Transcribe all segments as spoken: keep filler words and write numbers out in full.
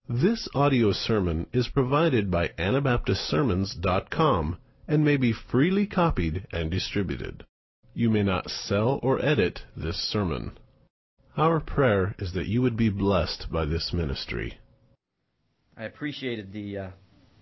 This audio sermon is provided by Anabaptist Sermons dot com and may be freely copied and distributed. You may not sell or edit this sermon. Our prayer is that you would be blessed by this ministry. I appreciated the uh,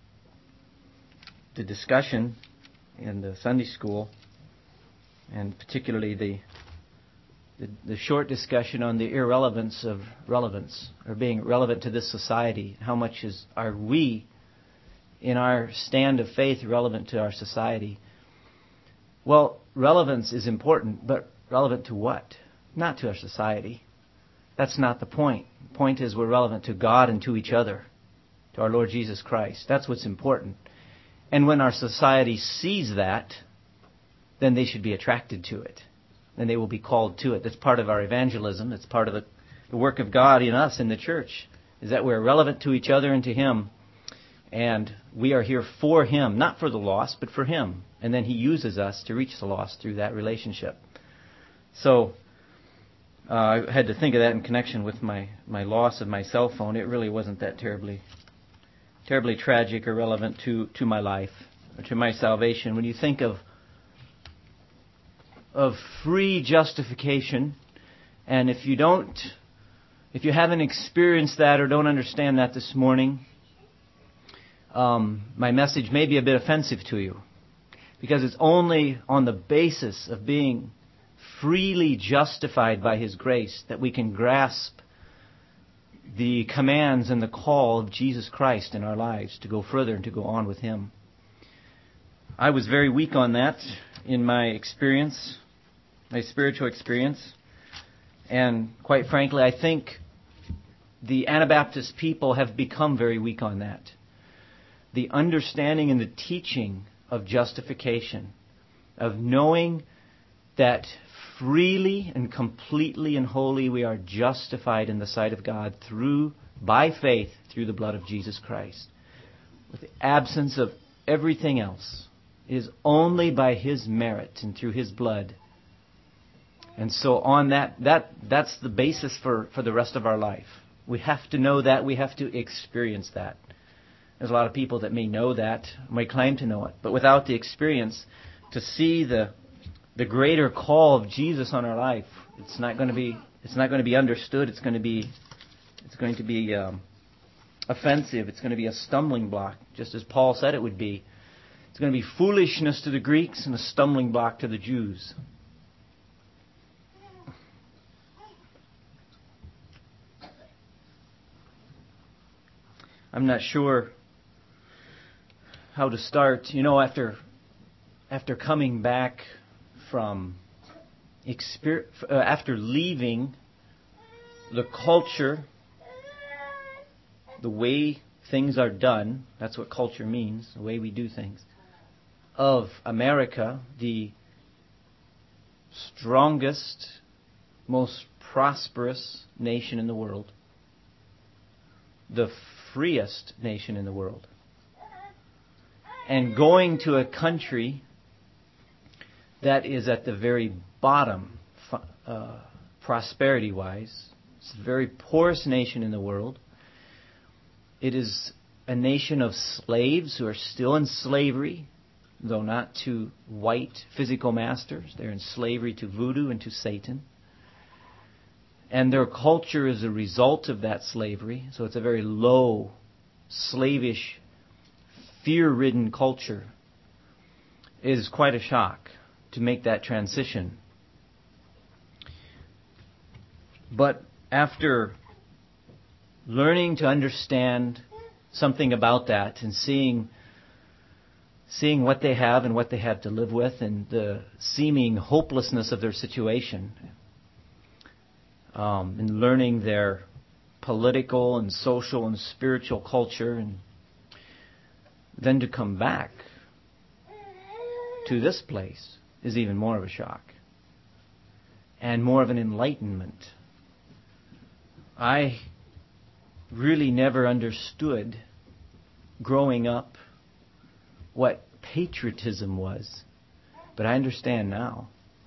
the discussion in the Sunday school, and particularly the, the the short discussion on the irrelevance of relevance, or being relevant to this society. How much is are we, in our stand of faith, relevant to our society? Well, relevance is important, but relevant to what? Not to our society. That's not the point. The point is we're relevant to God and to each other, to our Lord Jesus Christ. That's what's important. And when our society sees that, then they should be attracted to it. Then they will be called to it. That's part of our evangelism. That's part of the, the work of God in us, in the church, is that we're relevant to each other and to Him. And we are here for Him, not for the lost, but for Him. And then He uses us to reach the lost through that relationship. So uh, I had to think of that in connection with my, my loss of my cell phone. It really wasn't that terribly terribly tragic or relevant to, to my life or to my salvation. When you think of of free justification, and if you don't, if you haven't experienced that or don't understand that this morning, um, my message may be a bit offensive to you, because it's only on the basis of being freely justified by His grace that we can grasp the commands and the call of Jesus Christ in our lives to go further and to go on with Him. I was very weak on that in my experience, my spiritual experience. And quite frankly, I think the Anabaptist people have become very weak on that. The understanding and the teaching of justification, of knowing that freely and completely and wholly we are justified in the sight of God through, by faith, through the blood of Jesus Christ, with the absence of everything else. It is only by His merit and through His blood. And so on that, that that's the basis for, for the rest of our life. We have to know that. We have to experience that. There's a lot of people that may know that, may claim to know it, but without the experience, to see the the greater call of Jesus on our life, it's not going to be it's not going to be understood. It's going to be it's going to be um, offensive. It's going to be a stumbling block, just as Paul said it would be. It's going to be foolishness to the Greeks and a stumbling block to the Jews. I'm not sure how to start. You know, after after coming back from exper- uh, after leaving the culture, the way things are done, that's what culture means, the way we do things, of America, the strongest, most prosperous nation in the world, the freest nation in the world, and going to a country that is at the very bottom, uh, prosperity-wise. It's the very poorest nation in the world. It is a nation of slaves who are still in slavery, though not to white physical masters. They're in slavery to voodoo and to Satan. And their culture is a result of that slavery. So it's a very low, slavish, fear-ridden culture. It is quite a shock to make that transition. But after learning to understand something about that and seeing seeing what they have and what they have to live with and the seeming hopelessness of their situation, um, and learning their political and social and spiritual culture, and then to come back to this place is even more of a shock and more of an enlightenment. I really never understood growing up what patriotism was, but I understand now.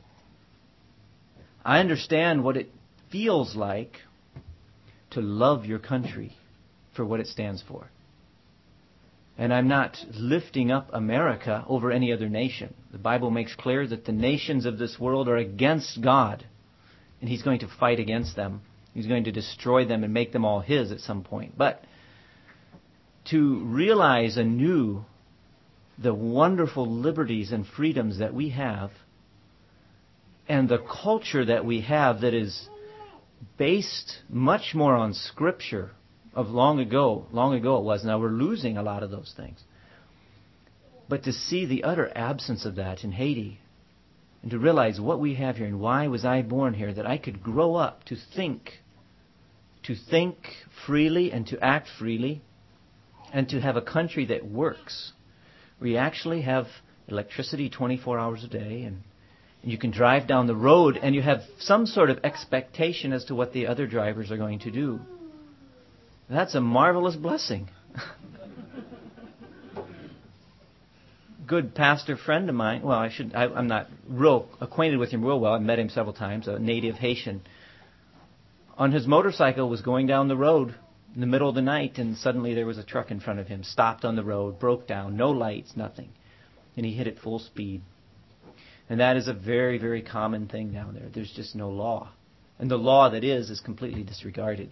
I understand what it feels like to love your country, for what it stands for. And I'm not lifting up America over any other nation. The Bible makes clear that the nations of this world are against God, and He's going to fight against them. He's going to destroy them and make them all His at some point. But to realize anew the wonderful liberties and freedoms that we have, and the culture that we have that is based much more on Scripture of long ago, long ago it was. Now we're losing a lot of those things. But to see the utter absence of that in Haiti, and to realize what we have here and why was I born here, that I could grow up to think, to think freely and to act freely, and to have a country that works. We actually have electricity twenty-four hours a day, and, and you can drive down the road and you have some sort of expectation as to what the other drivers are going to do. That's a marvelous blessing. Good pastor friend of mine, well, I should, I, I'm not real acquainted with him real well. I've met him several times, a native Haitian. On his motorcycle was going down the road in the middle of the night, and suddenly there was a truck in front of him, stopped on the road, broke down, no lights, nothing. And he hit it full speed. And that is a very, very common thing down there. There's just no law. And the law that is, is completely disregarded.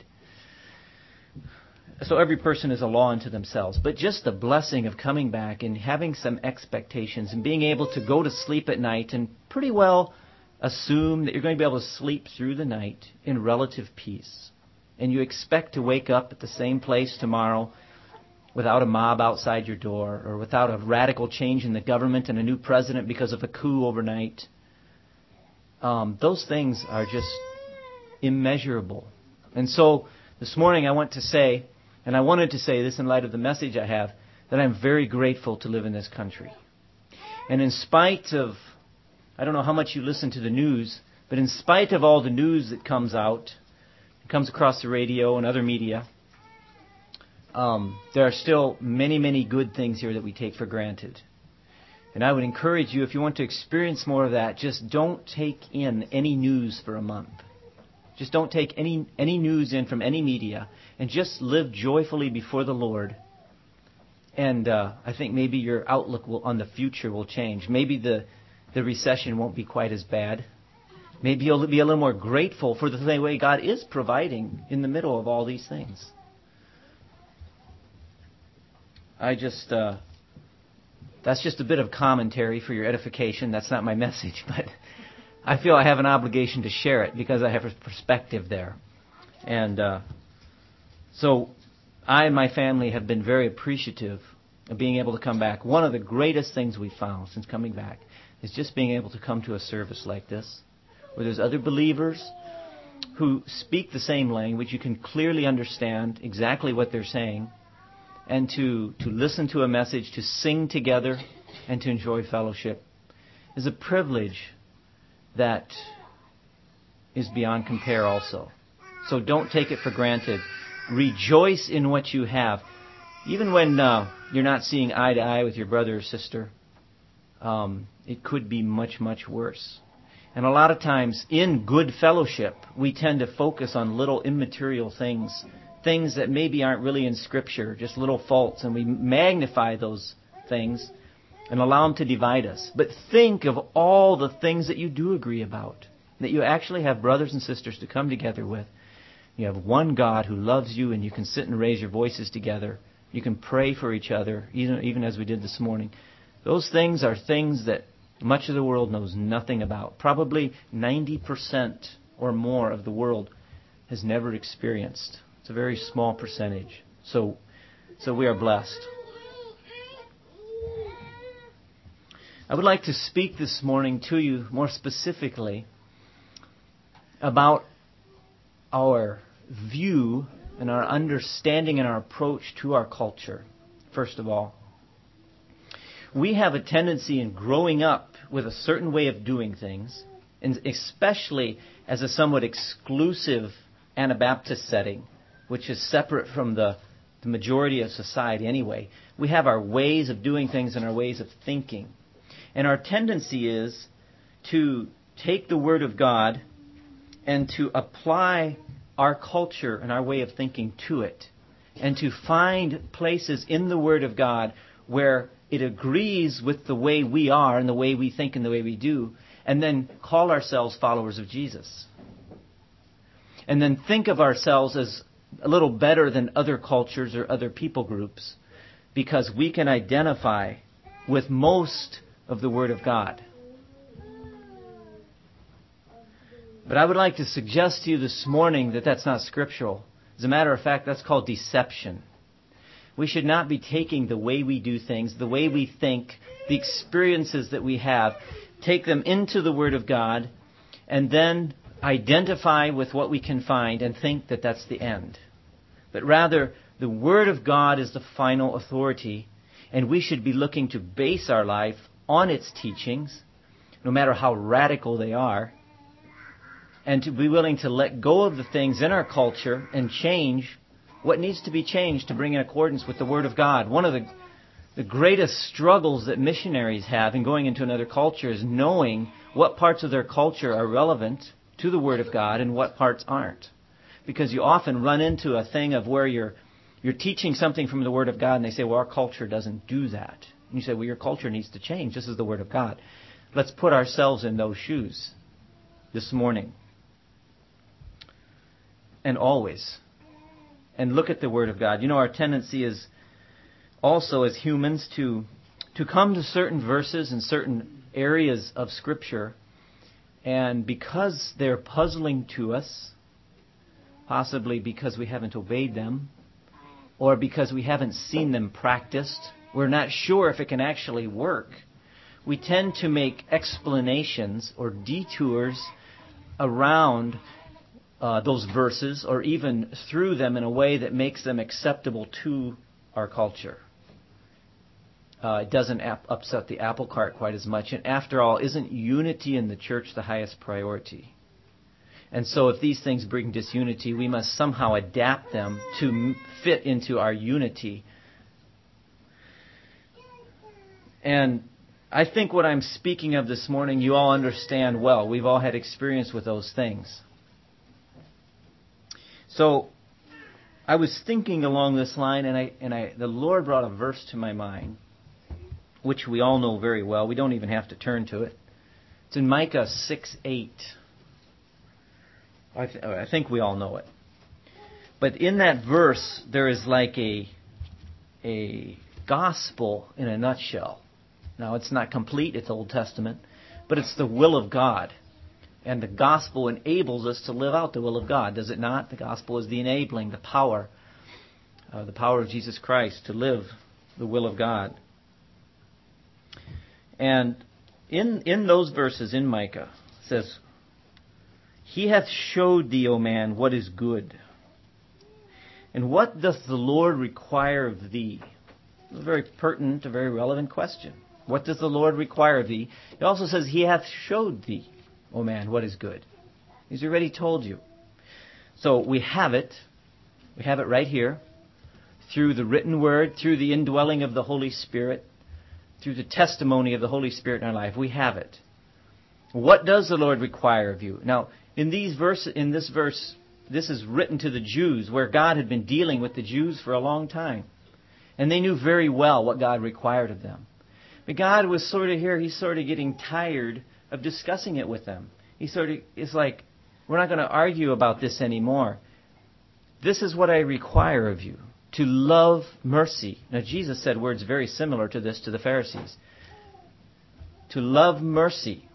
So every person is a law unto themselves. But just the blessing of coming back and having some expectations and being able to go to sleep at night and pretty well assume that you're going to be able to sleep through the night in relative peace. And you expect to wake up at the same place tomorrow without a mob outside your door, or without a radical change in the government and a new president because of a coup overnight. Um, those things are just immeasurable. And so this morning I want to say, and I wanted to say this in light of the message I have, that I'm very grateful to live in this country. And in spite of, I don't know how much you listen to the news, but in spite of all the news that comes out, it comes across the radio and other media, um, there are still many, many good things here that we take for granted. And I would encourage you, if you want to experience more of that, just don't take in any news for a month. Just don't take any any news in from any media, and just live joyfully before the Lord. And uh, I think maybe your outlook will, on the future will change. Maybe the, the recession won't be quite as bad. Maybe you'll be a little more grateful for the way God is providing in the middle of all these things. I just, uh, that's just a bit of commentary for your edification. That's not my message, but I feel I have an obligation to share it because I have a perspective there. And uh, so I and my family have been very appreciative of being able to come back. One of the greatest things we've found since coming back is just being able to come to a service like this, where there's other believers who speak the same language. You can clearly understand exactly what they're saying, and to, to listen to a message, to sing together, and to enjoy fellowship is a privilege that is beyond compare also. So don't take it for granted. Rejoice in what you have. Even when uh, you're not seeing eye to eye with your brother or sister, um, it could be much, much worse. And a lot of times in good fellowship, we tend to focus on little immaterial things, things that maybe aren't really in Scripture, just little faults, and we magnify those things and allow them to divide us. But think of all the things that you do agree about, that you actually have brothers and sisters to come together with. You have one God who loves you, and you can sit and raise your voices together. You can pray for each other, even, even as we did this morning. Those things are things that much of the world knows nothing about. Probably ninety percent or more of the world has never experienced. It's a very small percentage. So, so we are blessed. I would like to speak this morning to you more specifically about our view and our understanding and our approach to our culture. First of all, we have a tendency in growing up with a certain way of doing things, and especially as a somewhat exclusive Anabaptist setting, which is separate from the, the majority of society anyway. We have our ways of doing things and our ways of thinking. And our tendency is to take the Word of God and to apply our culture and our way of thinking to it. and to find places in the Word of God where it agrees with the way we are and the way we think and the way we do, and then call ourselves followers of Jesus. And then think of ourselves as a little better than other cultures or other people groups because we can identify with most of the Word of God. But I would like to suggest to you this morning that that's not scriptural. As a matter of fact, that's called deception. We should not be taking the way we do things, the way we think, the experiences that we have, take them into the Word of God, and then identify with what we can find and think that that's the end. But rather, the Word of God is the final authority, and we should be looking to base our life on its teachings, no matter how radical they are, and to be willing to let go of the things in our culture and change what needs to be changed to bring in accordance with the Word of God. One of the, the greatest struggles that missionaries have in going into another culture is knowing what parts of their culture are relevant to the Word of God and what parts aren't. Because you often run into a thing of where you're you're teaching something from the Word of God and they say, well, our culture doesn't do that. And you say, well, your culture needs to change. This is the Word of God. Let's put ourselves in those shoes this morning. And always. And look at the Word of God. You know, our tendency is also as humans to to come to certain verses and certain areas of Scripture, and because they're puzzling to us, possibly because we haven't obeyed them, or because we haven't seen them practiced, we're not sure if it can actually work, we tend to make explanations or detours around Uh, those verses, or even through them in a way that makes them acceptable to our culture. Uh, it doesn't ap- upset the apple cart quite as much. And after all, isn't unity in the church the highest priority? And so if these things bring disunity, we must somehow adapt them to m- fit into our unity. And I think what I'm speaking of this morning, you all understand well. We've all had experience with those things. So I was thinking along this line, and I and I the Lord brought a verse to my mind, which we all know very well. We don't even have to turn to it. It's in Micah six eight. I, th- I think we all know it. But in that verse, there is like a a gospel in a nutshell. Now, it's not complete. It's Old Testament, but it's the will of God. And the gospel enables us to live out the will of God, does it not? The gospel is the enabling, the power, uh, the power of Jesus Christ to live the will of God. And in in those verses in Micah, it says, He hath showed thee, O man, what is good. And what doth the Lord require of thee? It's a very pertinent, a very relevant question. What does the Lord require of thee? It also says, He hath showed thee, O man, what is good. He's already told you. So we have it. We have it right here. Through the written word, through the indwelling of the Holy Spirit, through the testimony of the Holy Spirit in our life. We have it. What does the Lord require of you? Now, in these verse, in this verse, this is written to the Jews, where God had been dealing with the Jews for a long time. And they knew very well what God required of them. But God was sort of here, He's sort of getting tired of discussing it with them. He sort of is like, we're not going to argue about this anymore. This is what I require of you, to love mercy. Now, Jesus said words very similar to this to the Pharisees. To love mercy.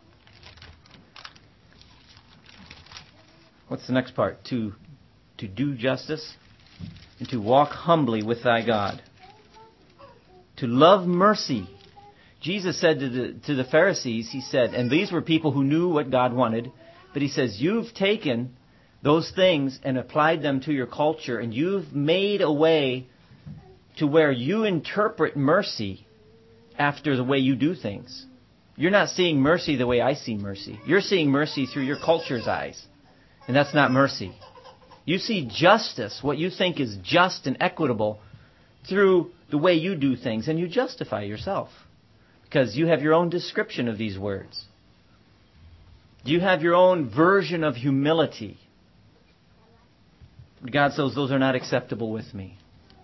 What's the next part? To, to do justice and to walk humbly with thy God. To love mercy. Jesus said to the to the Pharisees, He said, and these were people who knew what God wanted, but He says, you've taken those things and applied them to your culture, and you've made a way to where you interpret mercy after the way you do things. You're not seeing mercy the way I see mercy. You're seeing mercy through your culture's eyes, and that's not mercy. You see justice, what you think is just and equitable, through the way you do things, and you justify yourself. Because you have your own description of these words. You have your own version of humility. God says those are not acceptable with me.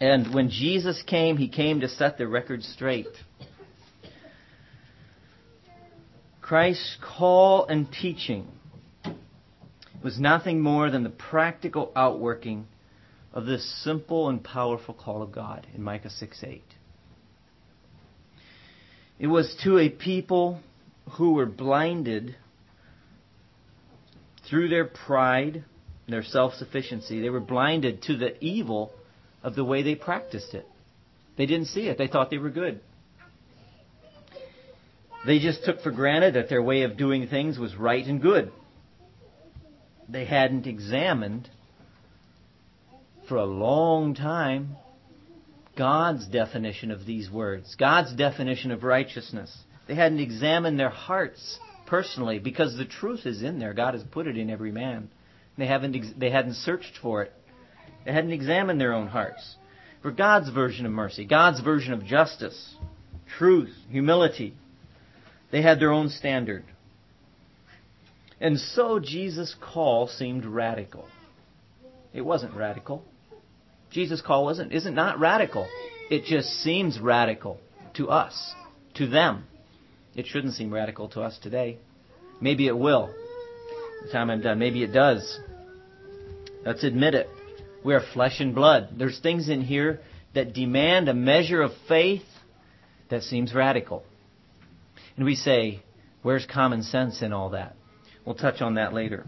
And when Jesus came, He came to set the record straight. Christ's call and teaching was nothing more than the practical outworking of this simple and powerful call of God in Micah six eight. It was to a people who were blinded through their pride, their self-sufficiency. They were blinded to the evil of the way they practiced it. They didn't see it. They thought they were good. They just took for granted that their way of doing things was right and good. They hadn't examined for a long time God's definition of these words, God's definition of righteousness. They hadn't examined their hearts personally, because the truth is in there. God has put it in every man. They haven't ex- they hadn't searched for it. They hadn't examined their own hearts for God's version of mercy, God's version of justice, truth, humility. They had their own standard. And so Jesus' call seemed radical. It wasn't radical. Jesus' call wasn't, isn't not radical. It just seems radical to us, to them. It shouldn't seem radical to us today. Maybe it will. By the time I'm done, maybe it does. Let's admit it. We are flesh and blood. There's things in here that demand a measure of faith that seems radical. And we say, where's common sense in all that? We'll touch on that later.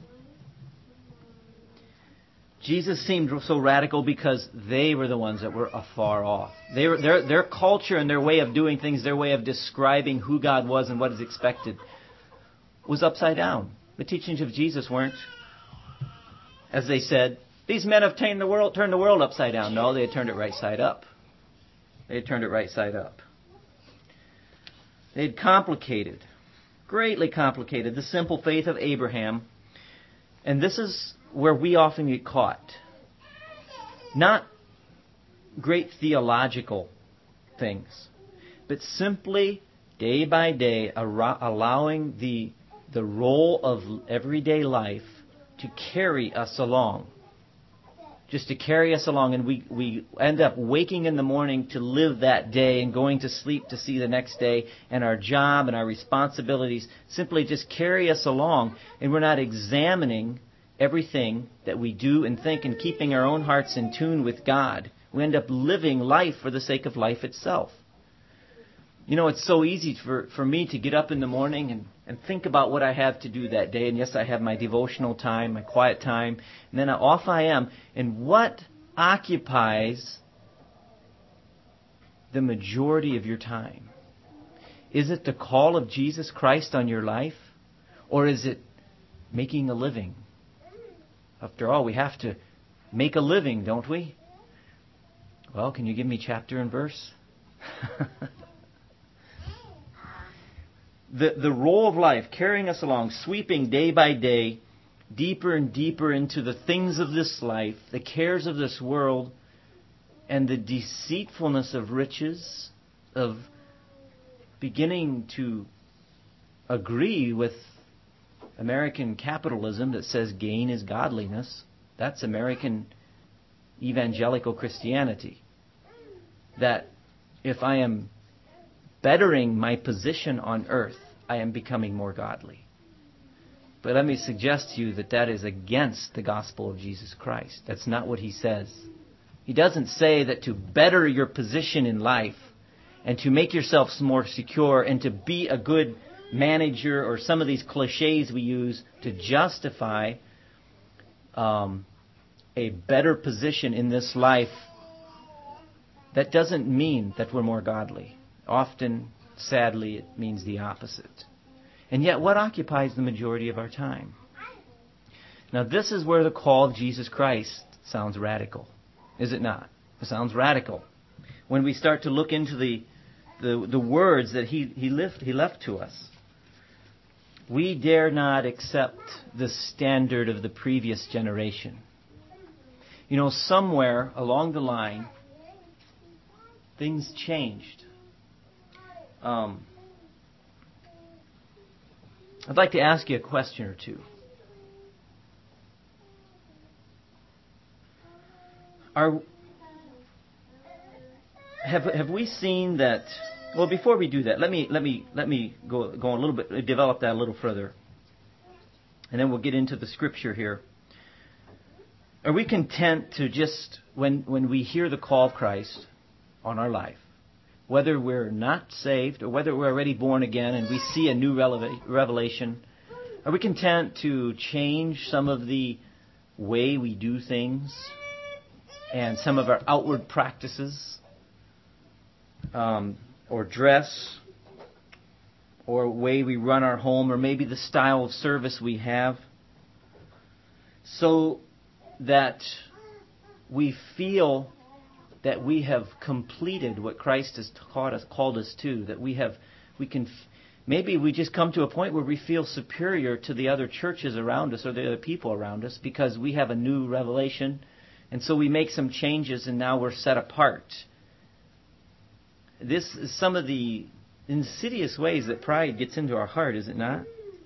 Jesus seemed so radical because they were the ones that were afar off. They were, their, their culture and their way of doing things, their way of describing who God was and what is expected, was upside down. The teachings of Jesus weren't. As they said, these men have turned the world, turned the world upside down. No, they had turned it right side up. They had turned it right side up. They had complicated, greatly complicated, the simple faith of Abraham. And this is where we often get caught. Not great theological things, but simply day by day allowing the, the role of everyday life to carry us along. Just to carry us along, and we, we end up waking in the morning to live that day and going to sleep to see the next day, and our job and our responsibilities simply just carry us along, and we're not examining everything that we do and think and keeping our own hearts in tune with God. We end up living life for the sake of life itself. You know, it's so easy for, for me to get up in the morning and, and think about what I have to do that day. And yes, I have my devotional time, my quiet time. And then off I am. And what occupies the majority of your time? Is it the call of Jesus Christ on your life? Or is it making a living? After all, we have to make a living, don't we? Well, can you give me chapter and verse? The, the role of life, carrying us along, sweeping day by day, deeper and deeper into the things of this life, the cares of this world, and the deceitfulness of riches, of beginning to agree with American capitalism that says gain is godliness. That's American evangelical Christianity. That if I am bettering my position on earth, I am becoming more godly. But let me suggest to you that that is against the gospel of Jesus Christ. That's not what He says. He doesn't say that to better your position in life and to make yourself more secure and to be a good manager, or some of these cliches we use to justify um, a better position in this life. That doesn't mean that we're more godly. Often, sadly, it means the opposite. And yet, what occupies the majority of our time? Now, this is where the call of Jesus Christ sounds radical. Is it not? It sounds radical. When we start to look into the the, the words that he, he, left, he left to us. We dare not accept the standard of the previous generation. You know, somewhere along the line, things changed. Um, I'd like to ask you a question or two. Are have have we seen that? Well, before we do that, let me let me let me go go a little bit, develop that a little further, and then we'll get into the scripture here. Are we content to just when when we hear the call of Christ on our life, whether we're not saved or whether we're already born again and we see a new releva- revelation, are we content to change some of the way we do things and some of our outward practices? Um, or dress, or way we run our home, or maybe the style of service we have, so that we feel that we have completed what Christ has taught us, called us to, that we have, we can, maybe we just come to a point where we feel superior to the other churches around us or the other people around us because we have a new revelation, and so we make some changes and now we're set apart. This is some of the insidious ways that pride gets into our heart, is it not?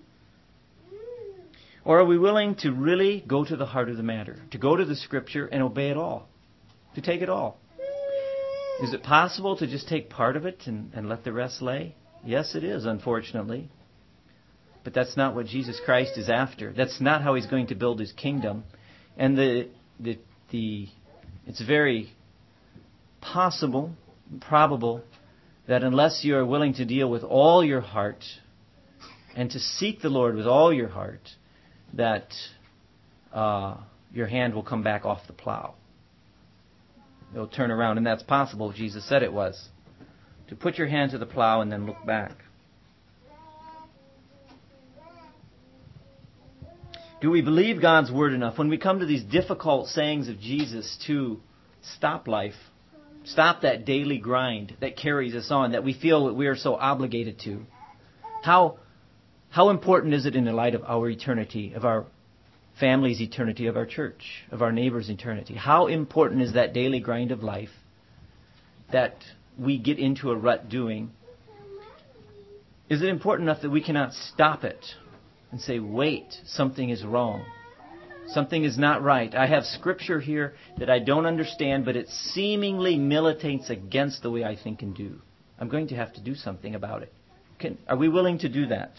Or are we willing to really go to the heart of the matter, to go to the Scripture and obey it all, to take it all? Is it possible to just take part of it and, and let the rest lay? Yes, it is, unfortunately. But that's not what Jesus Christ is after. That's not how He's going to build His kingdom. And the the the it's very possible, probable, that unless you are willing to deal with all your heart and to seek the Lord with all your heart, that uh, your hand will come back off the plow. It'll turn around, and that's possible. Jesus said it was. To put your hand to the plow and then look back. Do we believe God's Word enough when we come to these difficult sayings of Jesus to stop life? Stop that daily grind that carries us on, that we feel that we are so obligated to. How, how important is it in the light of our eternity, of our family's eternity, of our church, of our neighbor's eternity? How important is that daily grind of life that we get into a rut doing? Is it important enough that we cannot stop it and say, wait, something is wrong? Something is not right. I have scripture here that I don't understand, but it seemingly militates against the way I think and do. I'm going to have to do something about it. Can, are we willing to do that?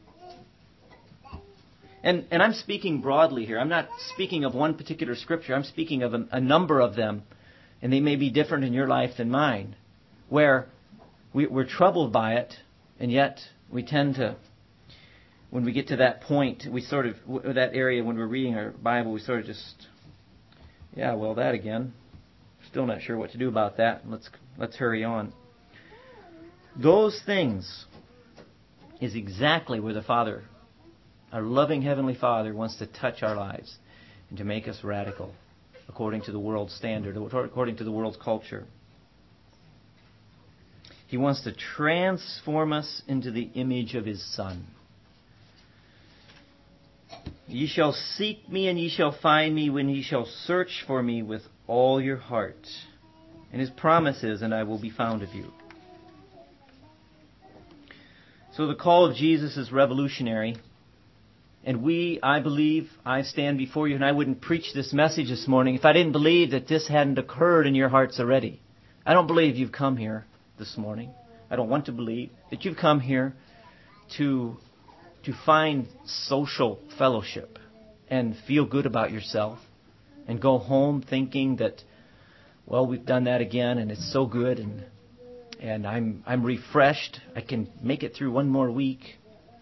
And, and I'm speaking broadly here. I'm not speaking of one particular scripture. I'm speaking of a, a number of them, and they may be different in your life than mine, where we, we're troubled by it, and yet we tend to, when we get to that point, we sort of, that area when we're reading our Bible, we sort of just, yeah, well, that again. Still not sure what to do about that. Let's let's hurry on. Those things is exactly where the Father, our loving Heavenly Father, wants to touch our lives and to make us radical according to the world's standard, according to the world's culture. He wants to transform us into the image of His Son. Ye shall seek me, and ye shall find me when ye shall search for me with all your heart. And His promise is, and I will be found of you. So the call of Jesus is revolutionary. And we, I believe, I stand before you, and I wouldn't preach this message this morning if I didn't believe that this hadn't occurred in your hearts already. I don't believe you've come here this morning. I don't want to believe that you've come here to to find social fellowship and feel good about yourself and go home thinking that, well, we've done that again and it's so good and and I'm I'm refreshed. I can make it through one more week.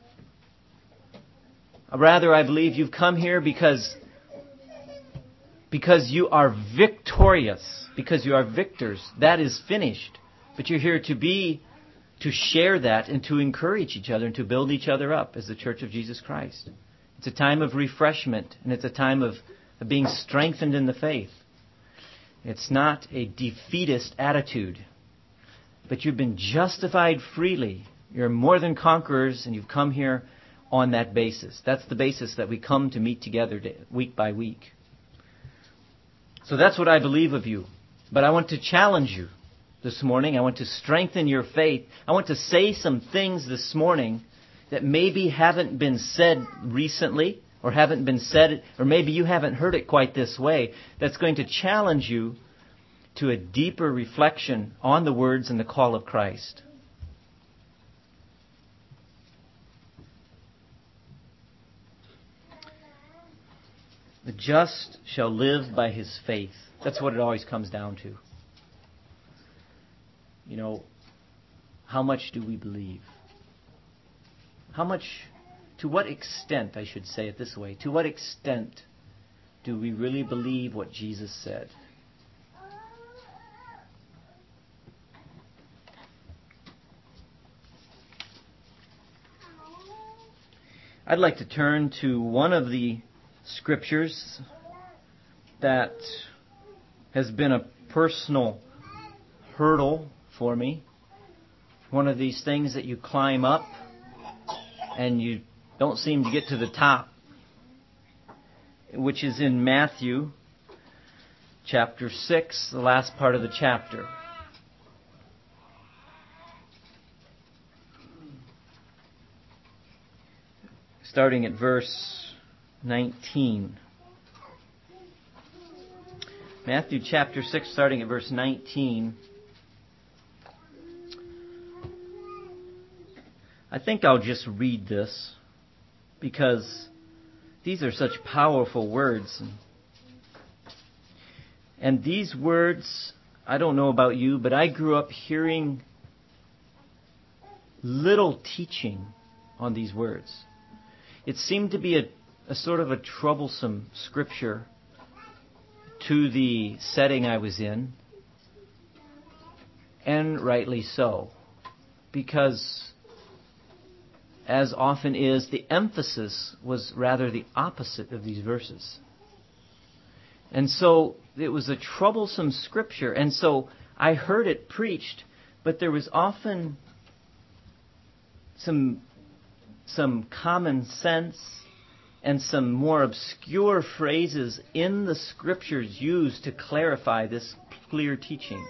Rather, I believe you've come here because because you are victorious, because you are victors. That is finished. But you're here to be to share that and to encourage each other and to build each other up as the Church of Jesus Christ. It's a time of refreshment, and it's a time of, of being strengthened in the faith. It's not a defeatist attitude, but you've been justified freely. You're more than conquerors, and you've come here on that basis. That's the basis that we come to meet together day, week by week. So that's what I believe of you. But I want to challenge you this morning. I want to strengthen your faith. I want to say some things this morning that maybe haven't been said recently or haven't been said, or maybe you haven't heard it quite this way, that's going to challenge you to a deeper reflection on the words and the call of Christ. The just shall live by his faith. That's what it always comes down to. You know, how much do we believe? How much, to what extent, I should say it this way, to what extent do we really believe what Jesus said? I'd like to turn to one of the scriptures that has been a personal hurdle for me. One of these things that you climb up and you don't seem to get to the top, which is in Matthew chapter six, the last part of the chapter. Starting at verse nineteen. Matthew chapter six, starting at verse nineteen. I think I'll just read this because these are such powerful words. And these words, I don't know about you, but I grew up hearing little teaching on these words. It seemed to be a, a sort of a troublesome scripture to the setting I was in, and rightly so, because as often is, the emphasis was rather the opposite of these verses. And so it was a troublesome scripture, and so I heard it preached, but there was often some some common sense and some more obscure phrases in the scriptures used to clarify this clear teaching.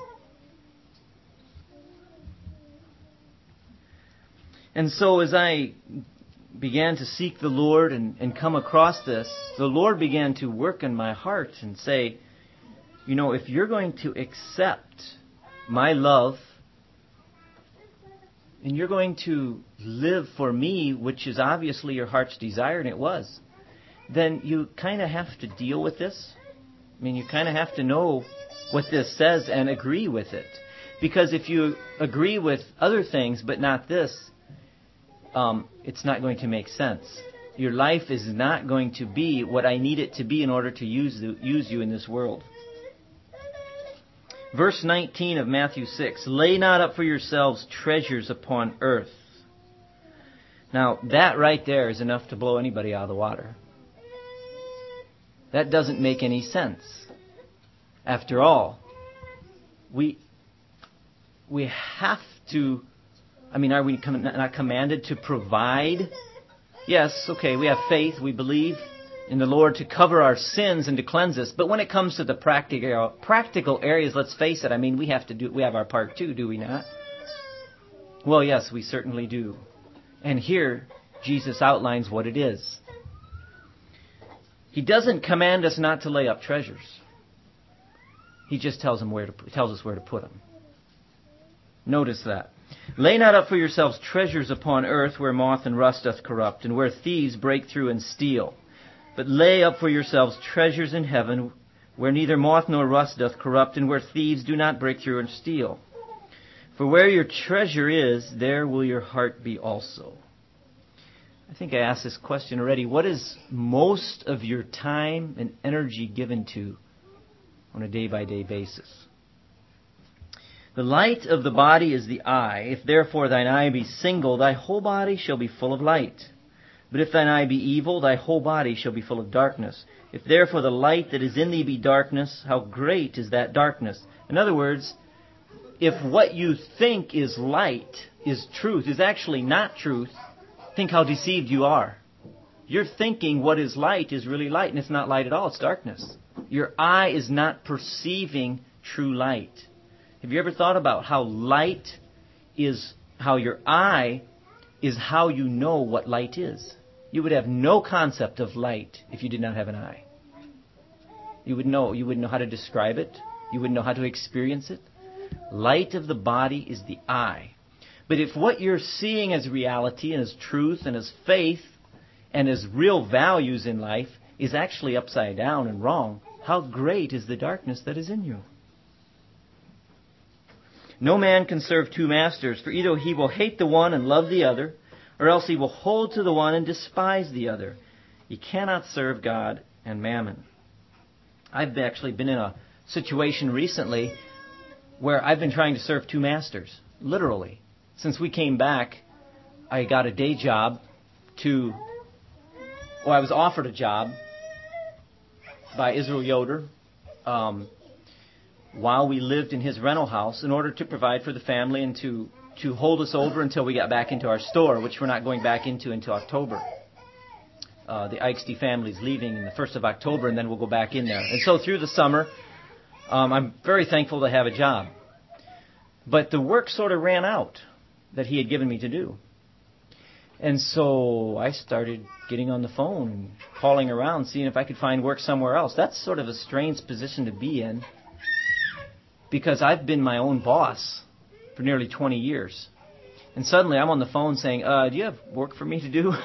And so as I began to seek the Lord and, and come across this, the Lord began to work in my heart and say, you know, if you're going to accept my love, and you're going to live for me, which is obviously your heart's desire, and it was, then you kind of have to deal with this. I mean, you kind of have to know what this says and agree with it. Because if you agree with other things but not this, um, it's not going to make sense. Your life is not going to be what I need it to be in order to use the, use you in this world. Verse nineteen of Matthew six, lay not up for yourselves treasures upon earth. Now, that right there is enough to blow anybody out of the water. That doesn't make any sense. After all, we we have to, I mean, are we not commanded to provide? Yes, okay, we have faith, we believe in the Lord to cover our sins and to cleanse us. But when it comes to the practical practical areas, let's face it, I mean, we have to do we have our part too, do we not? Well, yes, we certainly do. And here, Jesus outlines what it is. He doesn't command us not to lay up treasures. He just tells them where to tells us where to put them. Notice that. Lay not up for yourselves treasures upon earth, where moth and rust doth corrupt, and where thieves break through and steal. But lay up for yourselves treasures in heaven, where neither moth nor rust doth corrupt, and where thieves do not break through and steal. For where your treasure is, there will your heart be also. I think I asked this question already. What is most of your time and energy given to on a day-by-day basis? The light of the body is the eye. If therefore thine eye be single, thy whole body shall be full of light. But if thine eye be evil, thy whole body shall be full of darkness. If therefore the light that is in thee be darkness, how great is that darkness? In other words, if what you think is light, is truth, is actually not truth, think how deceived you are. You're thinking what is light is really light, and it's not light at all, it's darkness. Your eye is not perceiving true light. Have you ever thought about how light is, how your eye is how you know what light is? You would have no concept of light if you did not have an eye. You would know, you wouldn't know how to describe it. You wouldn't know how to experience it. Light of the body is the eye. But if what you're seeing as reality and as truth and as faith and as real values in life is actually upside down and wrong, how great is the darkness that is in you? No man can serve two masters, for either he will hate the one and love the other, or else he will hold to the one and despise the other. You cannot serve God and mammon. I've actually been in a situation recently where I've been trying to serve two masters, literally. Since we came back, I got a day job to, well, I was offered a job by Israel Yoder um, while we lived in his rental house in order to provide for the family and to, to hold us over until we got back into our store, which we're not going back into until October. Uh, the Eichste family's leaving in the first of October, and then we'll go back in there. And so through the summer, um, I'm very thankful to have a job. But the work sort of ran out that he had given me to do. And so I started getting on the phone and calling around, seeing if I could find work somewhere else. That's sort of a strange position to be in, because I've been my own boss for nearly twenty years. And suddenly I'm on the phone saying, uh, do you have work for me to do?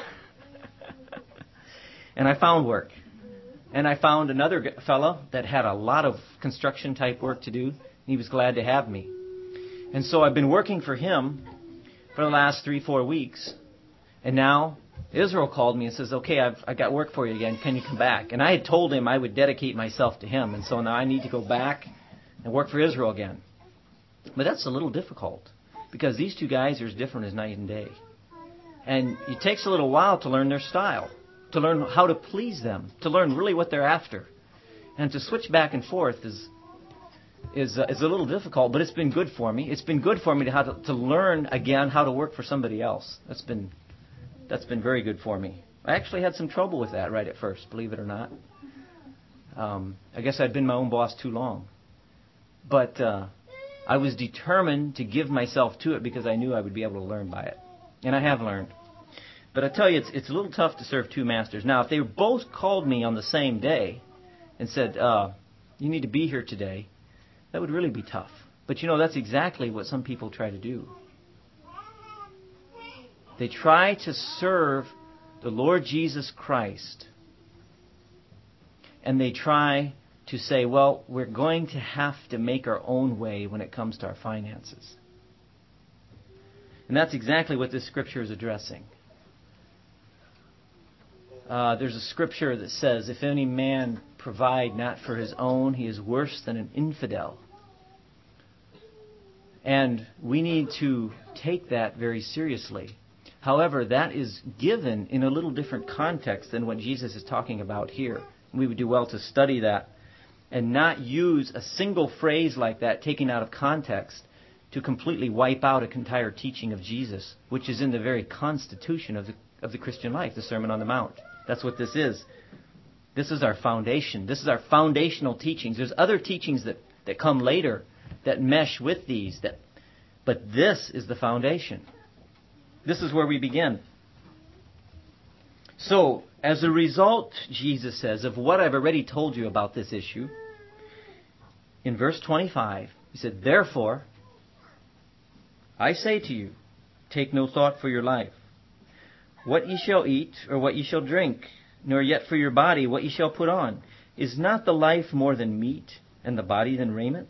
And I found work. And I found another fellow that had a lot of construction type work to do. He was glad to have me. And so I've been working for him for the last three, four weeks. And now Israel called me and says, okay, I've I got work for you again. Can you come back? And I had told him I would dedicate myself to him. And so now I need to go back and work for Israel again. But that's a little difficult, because these two guys are as different as night and day. And it takes a little while to learn their style, to learn how to please them, to learn really what they're after. And to switch back and forth is is uh, is a little difficult, but it's been good for me. It's been good for me to how to, to learn again how to work for somebody else. That's been that's been very good for me. I actually had some trouble with that right at first, believe it or not. Um, I guess I'd been my own boss too long. But uh, I was determined to give myself to it because I knew I would be able to learn by it. And I have learned. But I tell you, it's, it's a little tough to serve two masters. Now, if they both called me on the same day and said, uh, you need to be here today, that would really be tough. But you know, that's exactly what some people try to do. They try to serve the Lord Jesus Christ. And they try to say, well, we're going to have to make our own way when it comes to our finances. And that's exactly what this scripture is addressing. Uh, there's a scripture that says, if any man provide not for his own, he is worse than an infidel. And we need to take that very seriously. However, that is given in a little different context than what Jesus is talking about here. We would do well to study that and not use a single phrase like that taken out of context to completely wipe out an entire teaching of Jesus, which is in the very constitution of the, of the Christian life, the Sermon on the Mount. That's what this is. This is our foundation. This is our foundational teachings. There's other teachings that, that come later that mesh with these, that, but this is the foundation. This is where we begin. So, as a result, Jesus says, of what I've already told you about this issue, in verse twenty-five, he said, therefore, I say to you, take no thought for your life, what ye shall eat, or what ye shall drink, nor yet for your body what ye shall put on. Is not the life more than meat, and the body than raiment?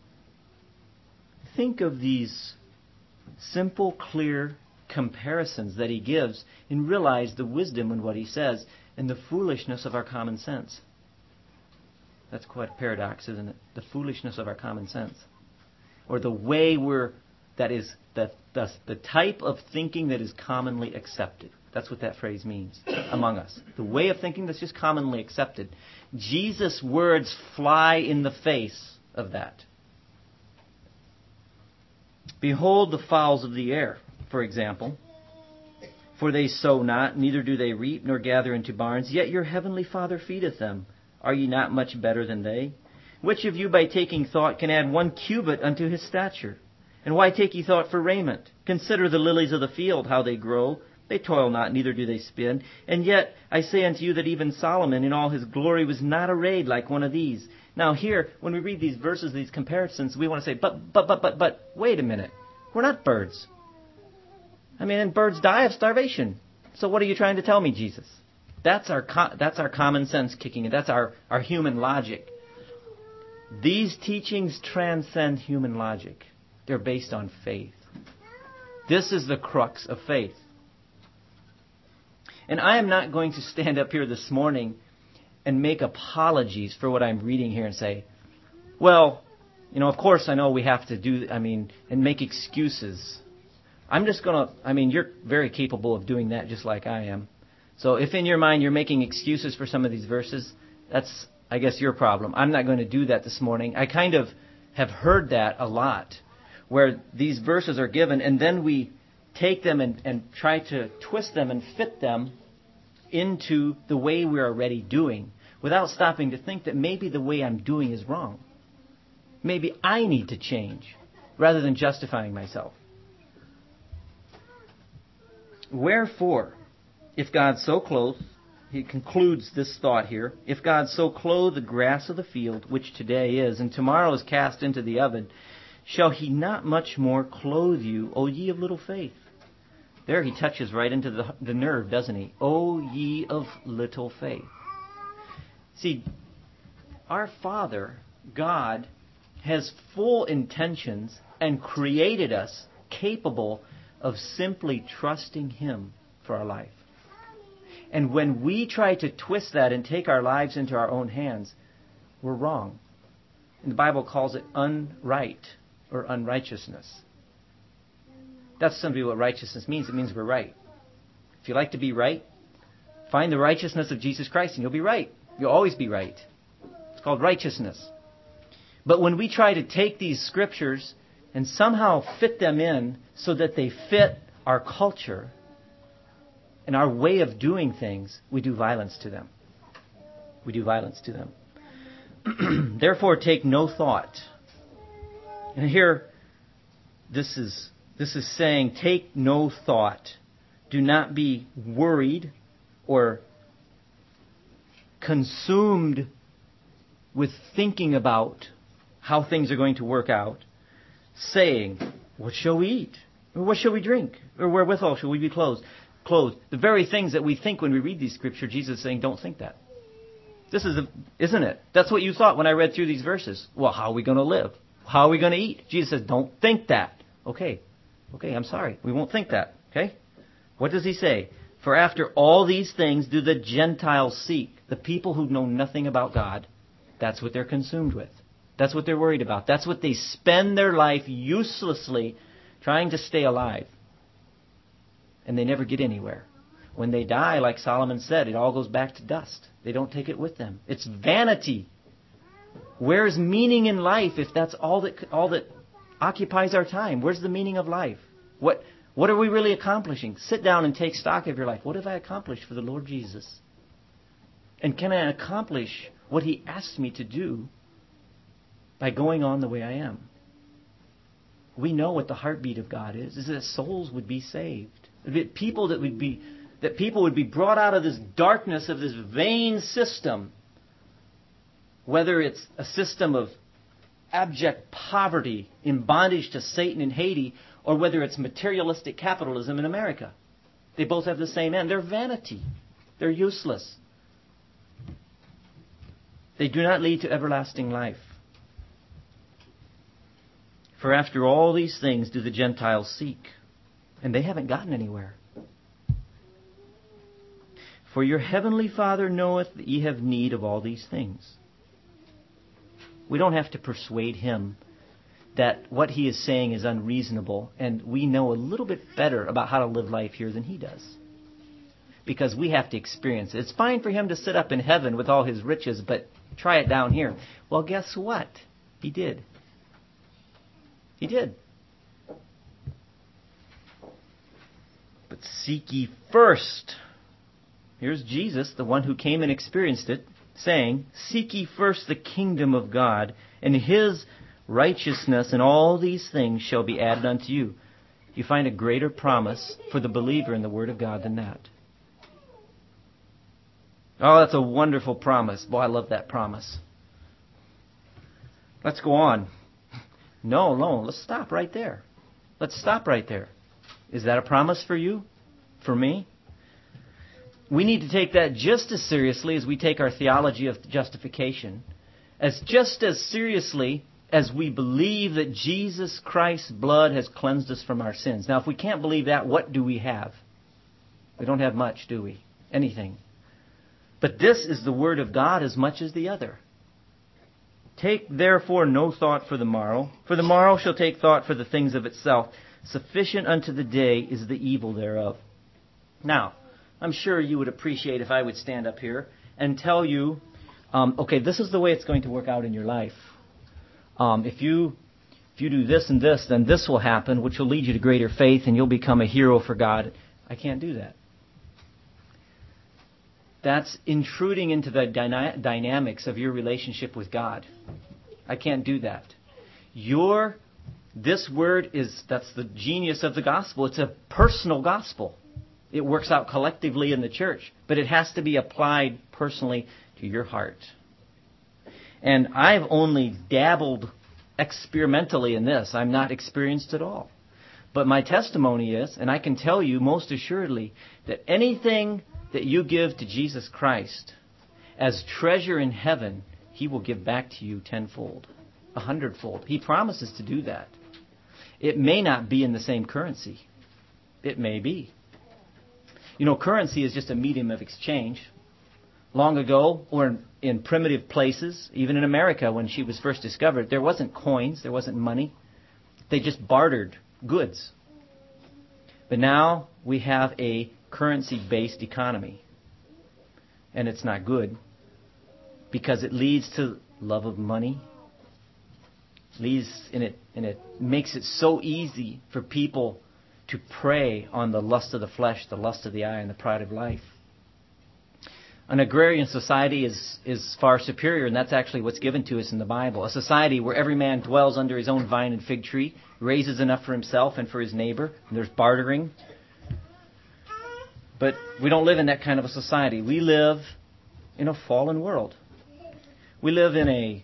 Think of these simple, clear comparisons that he gives, and realize the wisdom in what he says, and the foolishness of our common sense. That's quite a paradox, isn't it? The foolishness of our common sense. Or the way we're, that is, the, the, the type of thinking that is commonly accepted. That's what that phrase means among us. The way of thinking that's just commonly accepted. Jesus' words fly in the face of that. Behold the fowls of the air, for example. For they sow not, neither do they reap, nor gather into barns, yet your heavenly Father feedeth them. Are ye not much better than they? Which of you by taking thought can add one cubit unto his stature? And why take ye thought for raiment? Consider the lilies of the field, how they grow. They toil not, neither do they spin. And yet I say unto you that even Solomon in all his glory was not arrayed like one of these. Now here, when we read these verses, these comparisons, we want to say, but, but, but, but, but, wait a minute. We're not birds. I mean, and birds die of starvation. So what are you trying to tell me, Jesus? That's our co- that's our common sense kicking in. That's our, our human logic. These teachings transcend human logic. They're based on faith. This is the crux of faith. And I am not going to stand up here this morning and make apologies for what I'm reading here and say, well, you know, of course I know we have to do, I mean, and make excuses. I'm just going to, I mean, you're very capable of doing that just like I am. So if in your mind you're making excuses for some of these verses, that's, I guess, your problem. I'm not going to do that this morning. I kind of have heard that a lot, where these verses are given and then we take them and, and try to twist them and fit them into the way we're already doing without stopping to think that maybe the way I'm doing is wrong. Maybe I need to change rather than justifying myself. Wherefore, if God so clothe, he concludes this thought here, if God so clothe the grass of the field, which today is, and tomorrow is cast into the oven, shall he not much more clothe you, O ye of little faith? There he touches right into the, the nerve, doesn't he? O ye of little faith. See, our Father, God, has full intentions and created us capable of simply trusting Him for our life. And when we try to twist that and take our lives into our own hands, we're wrong. And the Bible calls it unright or unrighteousness. That's simply what righteousness means. It means we're right. If you like to be right, find the righteousness of Jesus Christ and you'll be right. You'll always be right. It's called righteousness. But when we try to take these scriptures and somehow fit them in so that they fit our culture and our way of doing things, we do violence to them. We do violence to them. Therefore, take no thought. And here, this is this is saying, take no thought. Do not be worried or consumed with thinking about how things are going to work out, saying, what shall we eat? Or what shall we drink? Or wherewithal shall we be clothed? Clothed. The very things that we think when we read these scripture, Jesus is saying, don't think that. This is, a, isn't it? That's what you thought when I read through these verses. Well, how are we going to live? How are we going to eat? Jesus says, don't think that. Okay. Okay, I'm sorry. We won't think that. Okay? What does he say? For after all these things do the Gentiles seek. The people who know nothing about God, that's what they're consumed with. That's what they're worried about. That's what they spend their life uselessly trying to stay alive. And they never get anywhere. When they die, like Solomon said, it all goes back to dust. They don't take it with them. It's vanity. Where's meaning in life if that's all that all that occupies our time? Where's the meaning of life? What what are we really accomplishing? Sit down and take stock of your life. What have I accomplished for the Lord Jesus? And can I accomplish what He asked me to do by going on the way I am? We know what the heartbeat of God is, is that souls would be saved. That people that would be that people would be brought out of this darkness of this vain system, whether it's a system of abject poverty in bondage to Satan and Hades, or whether it's materialistic capitalism in America. They both have the same end. They're vanity. They're useless. They do not lead to everlasting life. For after all these things do the Gentiles seek, and they haven't gotten anywhere. For your heavenly Father knoweth that ye have need of all these things. We don't have to persuade Him that what He is saying is unreasonable, and we know a little bit better about how to live life here than He does. Because we have to experience it. It's fine for Him to sit up in heaven with all His riches, but try it down here. Well, guess what? He did. He did. But seek ye first. Here's Jesus, the one who came and experienced it, saying, seek ye first the kingdom of God, and His righteousness, and all these things shall be added unto you. You find a greater promise for the believer in the Word of God than that. Oh, that's a wonderful promise. Boy, I love that promise. Let's go on. No, no, let's stop right there. Let's stop right there. Is that a promise for you? For me? We need to take that just as seriously as we take our theology of justification, as just as seriously as we believe that Jesus Christ's blood has cleansed us from our sins. Now, if we can't believe that, what do we have? We don't have much, do we? Anything. But this is the Word of God as much as the other. Take therefore no thought for the morrow, for the morrow shall take thought for the things of itself. Sufficient unto the day is the evil thereof. Now, I'm sure you would appreciate if I would stand up here and tell you, um, okay, this is the way it's going to work out in your life. Um, if you if you do this and this, then this will happen, which will lead you to greater faith, and you'll become a hero for God. I can't do that. That's intruding into the dyna- dynamics of your relationship with God. I can't do that. Your, this word is, that's the genius of the gospel. It's a personal gospel. It works out collectively in the church, but it has to be applied personally to your heart. And I've only dabbled experimentally in this. I'm not experienced at all. But my testimony is, and I can tell you most assuredly, that anything that you give to Jesus Christ as treasure in heaven, He will give back to you tenfold, a hundredfold. He promises to do that. It may not be in the same currency. It may be. You know, currency is just a medium of exchange. Long ago, or in, in primitive places, even in America when she was first discovered, there wasn't coins, there wasn't money. They just bartered goods. But now we have a currency-based economy. And it's not good because it leads to love of money. Leads and it and it makes it so easy for people to prey on the lust of the flesh, the lust of the eye, and the pride of life. An agrarian society is, is far superior, and that's actually what's given to us in the Bible. A society where every man dwells under his own vine and fig tree, raises enough for himself and for his neighbor, and there's bartering. But we don't live in that kind of a society. We live in a fallen world. We live in a,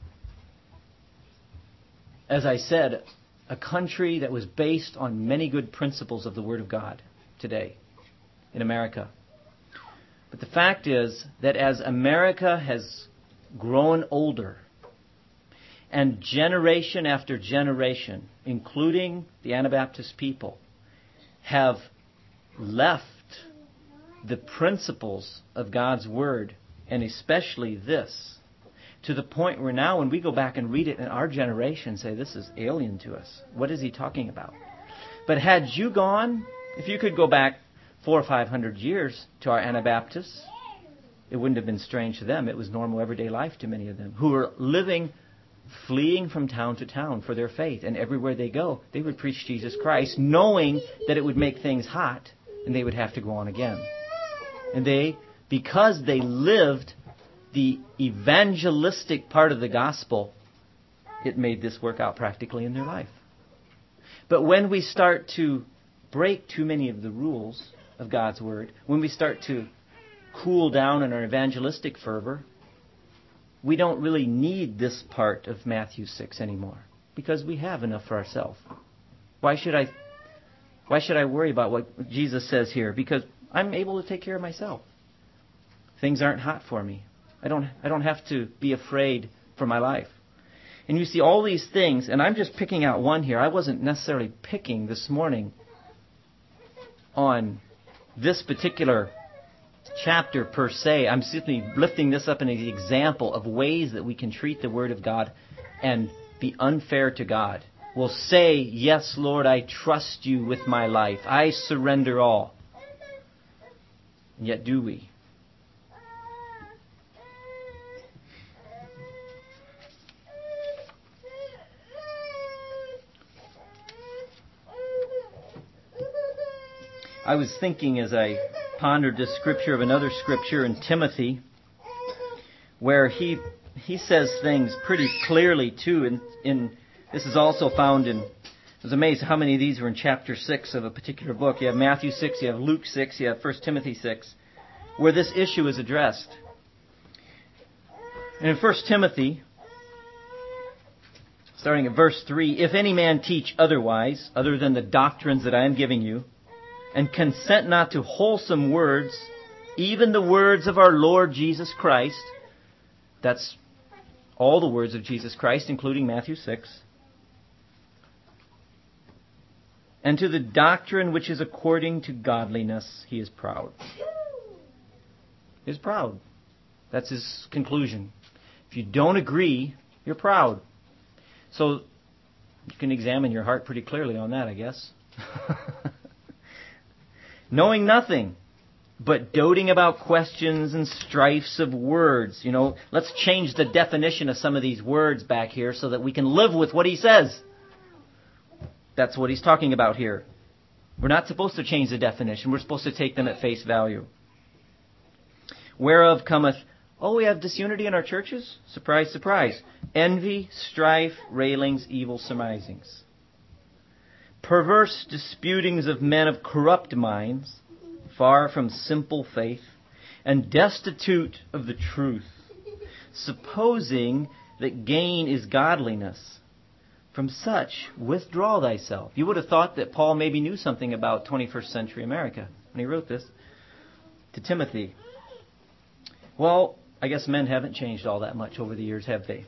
as I said, a country that was based on many good principles of the Word of God today in America. But the fact is that as America has grown older, and generation after generation, including the Anabaptist people, have left the principles of God's Word, and especially this, to the point where now when we go back and read it in our generation, say, this is alien to us. What is he talking about? But had you gone, if you could go back four or five hundred years to our Anabaptists, it wouldn't have been strange to them. It was normal everyday life to many of them who were living, fleeing from town to town for their faith. And everywhere they go, they would preach Jesus Christ, knowing that it would make things hot and they would have to go on again. And they, because they lived the evangelistic part of the gospel, it made this work out practically in their life. But when we start to break too many of the rules of God's Word, when we start to cool down in our evangelistic fervor, we don't really need this part of Matthew six anymore because we have enough for ourselves. Why should I why should I worry about what Jesus says here? Because I'm able to take care of myself. Things aren't hot for me. I don't I don't have to be afraid for my life. And you see all these things, and I'm just picking out one here. I wasn't necessarily picking this morning on this particular chapter per se. I'm simply lifting this up in an example of ways that we can treat the Word of God and be unfair to God. We'll say, yes, Lord, I trust you with my life. I surrender all. And yet do we? I was thinking as I pondered this scripture of another scripture in Timothy, where he he says things pretty clearly too. In, in this is also found in. I was amazed how many of these were in chapter six of a particular book. You have Matthew six, you have Luke six, you have First Timothy six, where this issue is addressed. And in First Timothy, starting at verse three, if any man teach otherwise, other than the doctrines that I am giving you, and consent not to wholesome words, even the words of our Lord Jesus Christ, that's all the words of Jesus Christ, including Matthew six, and to the doctrine which is according to godliness, he is proud. He is proud. That's his conclusion. If you don't agree, you're proud. So you can examine your heart pretty clearly on that, I guess. Knowing nothing, but doting about questions and strifes of words. You know, let's change the definition of some of these words back here so that we can live with what he says. That's what he's talking about here. We're not supposed to change the definition. We're supposed to take them at face value. Whereof cometh, oh, we have disunity in our churches? Surprise, surprise. Envy, strife, railings, evil surmisings. Perverse disputings of men of corrupt minds, far from simple faith, and destitute of the truth, supposing that gain is godliness. From such, withdraw thyself. You would have thought that Paul maybe knew something about twenty-first century America when he wrote this to Timothy. Well, I guess men haven't changed all that much over the years, have they?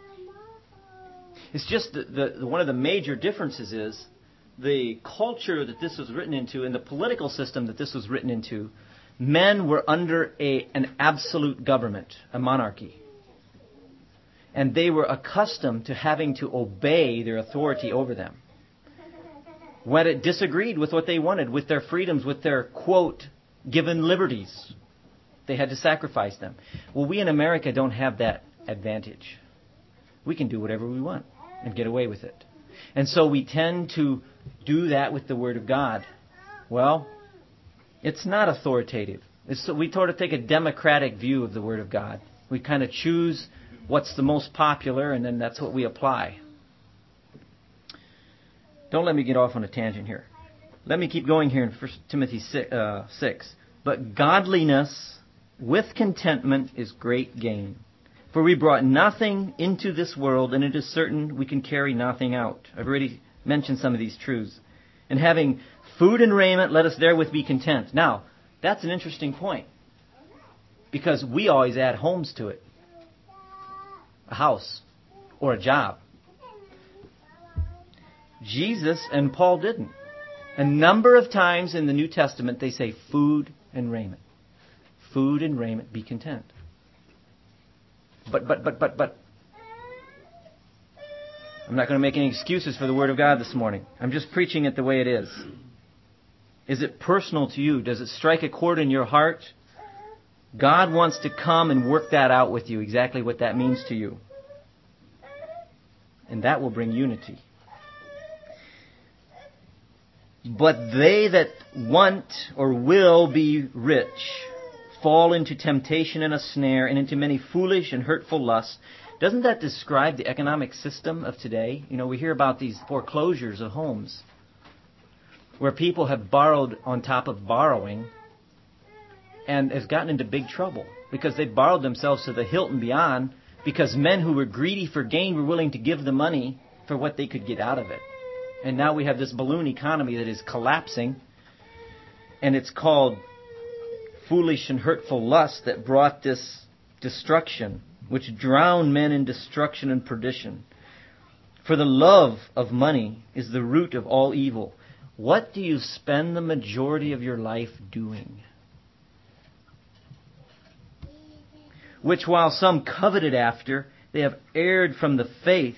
It's just that the, the, one of the major differences is the culture that this was written into and the political system that this was written into. Men were under a, an absolute government, a monarchy. And they were accustomed to having to obey their authority over them. When it disagreed with what they wanted, with their freedoms, with their, quote, given liberties, they had to sacrifice them. Well, we in America don't have that advantage. We can do whatever we want and get away with it. And so we tend to do that with the Word of God. Well, it's not authoritative. It's, we sort of take a democratic view of the Word of God. We kind of choose what's the most popular, and then that's what we apply. Don't let me get off on a tangent here. Let me keep going here in First Timothy six. But godliness with contentment is great gain. For we brought nothing into this world, and it is certain we can carry nothing out. I've already mentioned some of these truths. And having food and raiment, let us therewith be content. Now, that's an interesting point, because we always add homes to it. A house or a job. Jesus and Paul didn't. A number of times in the New Testament they say food and raiment. Food and raiment, be content. But, but, but, but, but. I'm not going to make any excuses for the Word of God this morning. I'm just preaching it the way it is. Is it personal to you? Does it strike a chord in your heart? God wants to come and work that out with you, exactly what that means to you. And that will bring unity. But they that want or will be rich fall into temptation and a snare and into many foolish and hurtful lusts. Doesn't that describe the economic system of today? You know, we hear about these foreclosures of homes where people have borrowed on top of borrowing and has gotten into big trouble because they borrowed themselves to the hilt and beyond, because men who were greedy for gain were willing to give the money for what they could get out of it. And now we have this balloon economy that is collapsing, and it's called foolish and hurtful lust that brought this destruction, which drowned men in destruction and perdition. For the love of money is the root of all evil. What do you spend the majority of your life doing? Which while some coveted after, they have erred from the faith.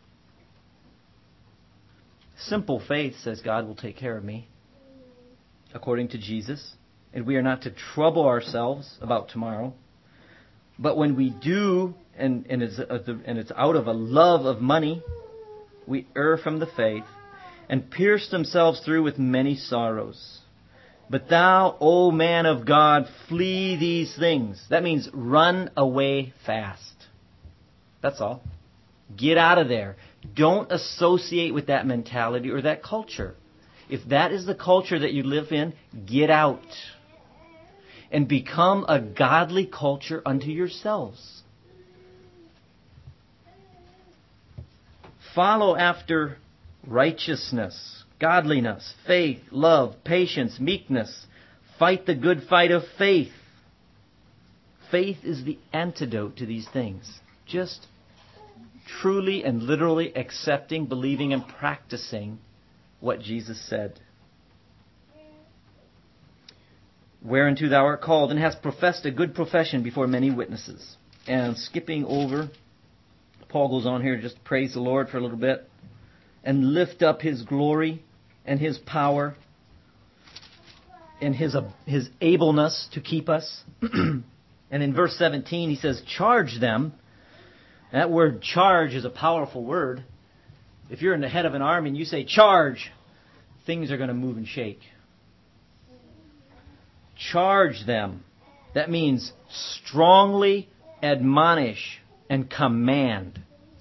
Simple faith says God will take care of me, according to Jesus. And we are not to trouble ourselves about tomorrow. But when we do, and, and, it's, and it's out of a love of money, we err from the faith and pierce themselves through with many sorrows. But thou, O man of God, flee these things. That means run away fast. That's all. Get out of there. Don't associate with that mentality or that culture. If that is the culture that you live in, get out. And become a godly culture unto yourselves. Follow after righteousness, godliness, faith, love, patience, meekness. Fight the good fight of faith. Faith is the antidote to these things. Just truly and literally accepting, believing, and practicing what Jesus said. Whereunto thou art called, and hast professed a good profession before many witnesses. And skipping over, Paul goes on here to just praise the Lord for a little bit and lift up His glory and His power and His, uh, His ableness to keep us. And in verse seventeen, he says, charge them. That word charge is a powerful word. If you're in the head of an army and you say charge, things are going to move and shake. Charge them. That means strongly admonish and command.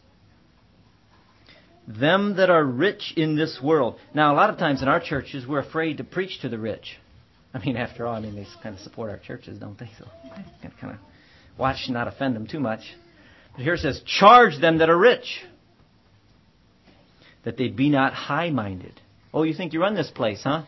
Them that are rich in this world. Now, a lot of times in our churches, we're afraid to preach to the rich. I mean, after all, I mean, they kind of support our churches, don't they? So got to kind of watch not offend them too much. But here it says, charge them that are rich, that they be not high-minded. Oh, you think you run this place, huh?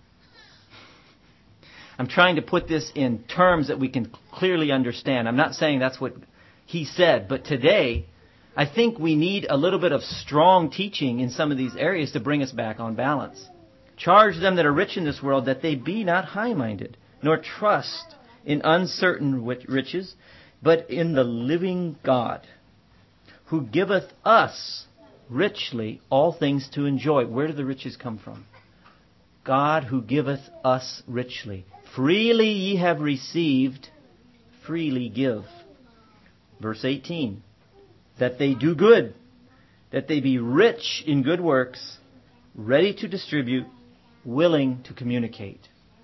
I'm trying to put this in terms that we can clearly understand. I'm not saying that's what he said, but today, I think we need a little bit of strong teaching in some of these areas to bring us back on balance. Charge them that are rich in this world that they be not high-minded, nor trust in uncertain riches, but in the living God, who giveth us richly all things to enjoy. Where do the riches come from? God who giveth us richly. Freely ye have received, freely give. Verse eighteen, that they do good, that they be rich in good works, ready to distribute, willing to communicate.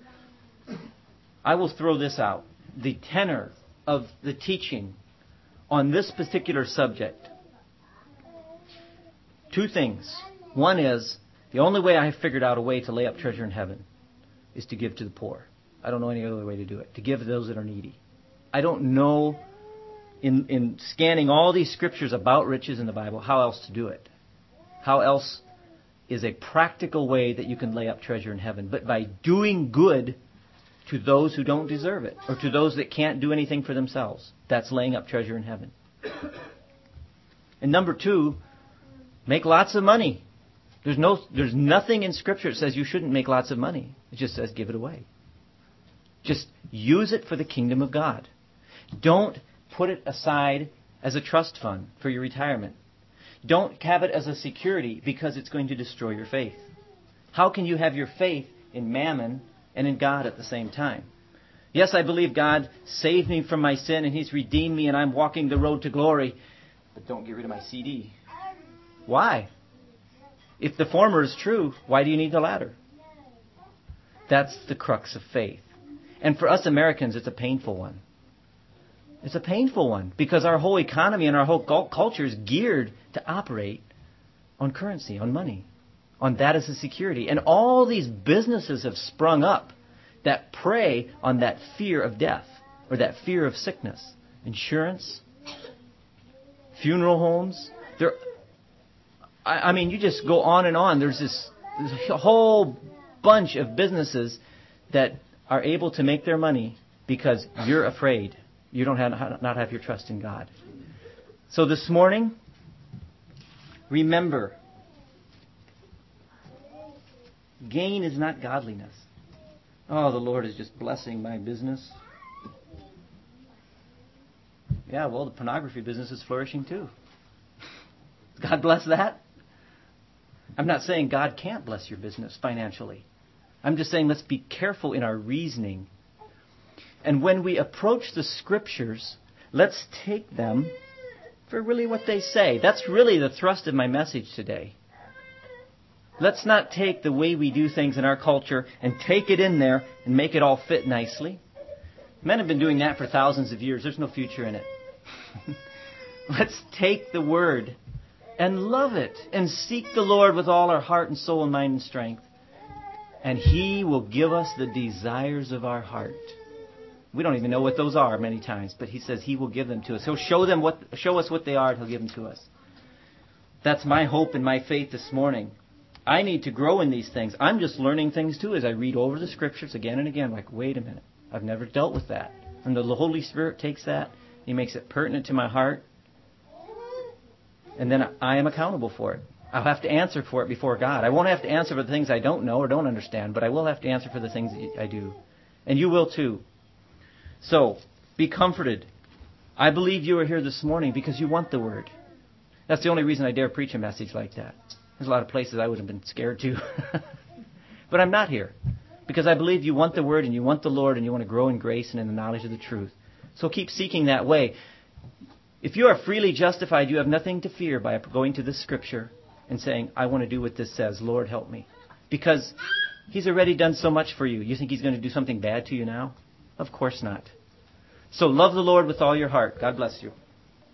I will throw this out. The tenor of the teaching on this particular subject. Two things. One is, the only way I have figured out a way to lay up treasure in heaven is to give to the poor. I don't know any other way to do it. To give to those that are needy. I don't know, in, in scanning all these scriptures about riches in the Bible, how else to do it. How else is a practical way that you can lay up treasure in heaven. But by doing good to those who don't deserve it, or to those that can't do anything for themselves. That's laying up treasure in heaven. And number two, make lots of money. There's no, there's nothing in Scripture that says you shouldn't make lots of money. It just says give it away. Just use it for the kingdom of God. Don't put it aside as a trust fund for your retirement. Don't have it as a security because it's going to destroy your faith. How can you have your faith in mammon and in God at the same time? Yes, I believe God saved me from my sin and He's redeemed me and I'm walking the road to glory. But don't get rid of my C D. Why? If the former is true, why do you need the latter? That's the crux of faith. And for us Americans, it's a painful one. It's a painful one because our whole economy and our whole culture is geared to operate on currency, on money, on that as a security. And all these businesses have sprung up that prey on that fear of death or that fear of sickness. Insurance, funeral homes. There, I, I mean, you just go on and on. There's this, this whole bunch of businesses that are able to make their money because you're afraid. You don't have, not have your trust in God. So this morning, remember, gain is not godliness. Oh, the Lord is just blessing my business. Yeah, well, the pornography business is flourishing too. God bless that? I'm not saying God can't bless your business financially. I'm just saying let's be careful in our reasoning. And when we approach the Scriptures, let's take them for really what they say. That's really the thrust of my message today. Let's not take the way we do things in our culture and take it in there and make it all fit nicely. Men have been doing that for thousands of years. There's no future in it. Let's take the Word and love it and seek the Lord with all our heart and soul and mind and strength. And He will give us the desires of our heart. We don't even know what those are many times, but He says He will give them to us. He'll show them what, show us what they are, and He'll give them to us. That's my hope and my faith this morning. I need to grow in these things. I'm just learning things too as I read over the Scriptures again and again. Like, wait a minute, I've never dealt with that. And the Holy Spirit takes that, He makes it pertinent to my heart, and then I am accountable for it. I'll have to answer for it before God. I won't have to answer for the things I don't know or don't understand, but I will have to answer for the things I do. And you will too. So, be comforted. I believe you are here this morning because you want the Word. That's the only reason I dare preach a message like that. There's a lot of places I would have been scared to. But I'm not here because I believe you want the Word and you want the Lord and you want to grow in grace and in the knowledge of the truth. So keep seeking that way. If you are freely justified, you have nothing to fear by going to this Scripture and saying, I want to do what this says. Lord, help me. Because He's already done so much for you. You think He's going to do something bad to you now? Of course not. So love the Lord with all your heart. God bless you.